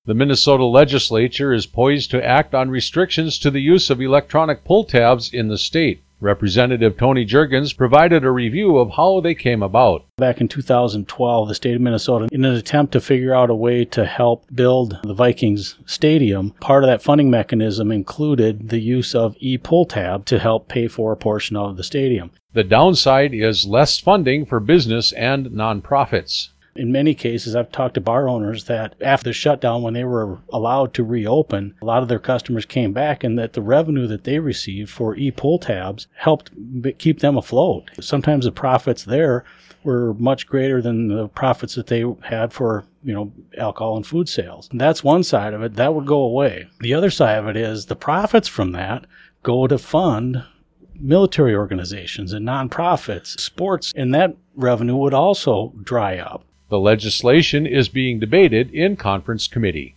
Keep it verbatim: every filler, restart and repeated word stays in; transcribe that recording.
The Minnesota legislature is poised to act on restrictions to the use of electronic pull tabs in the state. Representative Tony Jurgens provided a review of how they came about. Back in two thousand twelve, the state of Minnesota, in an attempt to figure out a way to help build the Vikings stadium, part of that funding mechanism included the use of e-pull tab to help pay for a portion of the stadium. The downside is less funding for business and nonprofits. In many cases, I've talked to bar owners that after the shutdown, when they were allowed to reopen, a lot of their customers came back, and that the revenue that they received for e-pull tabs helped keep them afloat. Sometimes the profits there were much greater than the profits that they had for, you know, alcohol and food sales. And that's one side of it. That would go away. The other side of it is the profits from that go to fund military organizations and nonprofits, sports, and that revenue would also dry up. The legislation is being debated in conference committee.